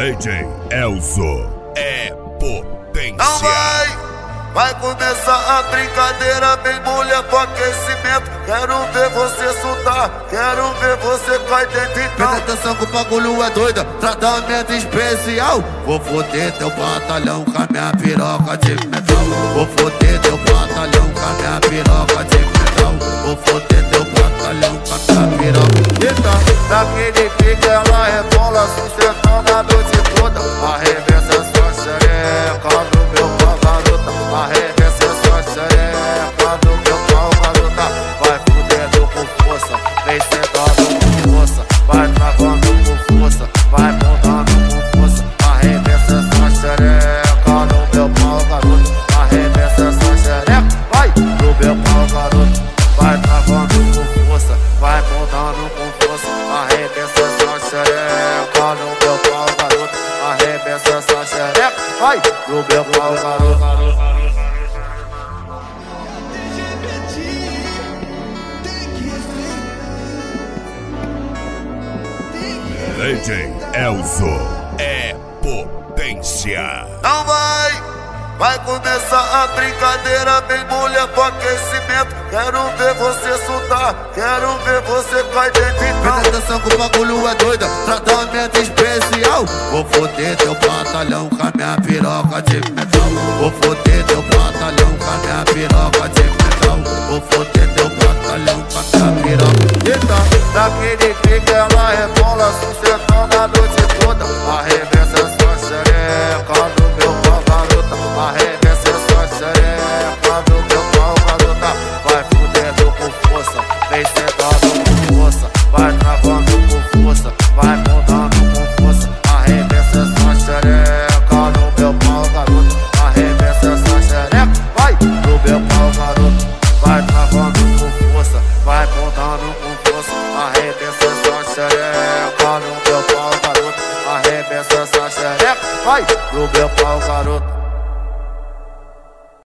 DJ Elzo é potência. Não vai começar a brincadeira, bem mulher pro aquecimento. Quero ver você soltar, quero ver você cair dentro então. Presta atenção que o bagulho é doida, tratamento especial. Vou foder teu batalhão com a minha piroca de metal. Vou foder teu batalhão com a minha piroca de metal. Vou foder teu batalhão com a minha piroca de metal. Naquele pique ela rebola, sustentando a noite toda. Arremessa sua xereca no meu pau, garota. Arremessa sua xereca no meu pau, garota. Vai fudendo com força, vem sentando com força. Vai travando com força, vai montando com força. Arremessa sua xereca no meu pau, garota. Arremessa sua xereca, vai no meu pau, garota. Vai travando com força, vai montando com força. Arremessa sua xereca no meu pau, garota. Arremessa sua xereca, vai no meu pau, garota. DJ Elzo é potência. Não vai começar a brincadeira, bem mulher pro aquecimento. Quero ver você soltar, quero ver você cair dentro então. Presta atenção que o bagulho é doida, tratamento especial. Vou foder teu batalhão com a minha piroca de metal. Vou foder teu batalhão com a minha piroca de metal. Vou foder teu batalhão com a minha piroca de metal. Naquele pique ela rebola, sustentando a noite toda. Arremessa sua xereca no meu pau, garota. Arremessa sua xereca no meu pau, garota. Vai fudendo com força, vem sentando com força. Vai travando com força, vai montando com força. Arremessa sua xereca no meu pau, garota. Arremessa sua xereca, vai no meu pau, garota. Vai travando com força, vai montando com força. Arremessa sua xereca no meu pau, garota. Arremessa sua xereca, vai no meu pau, garota.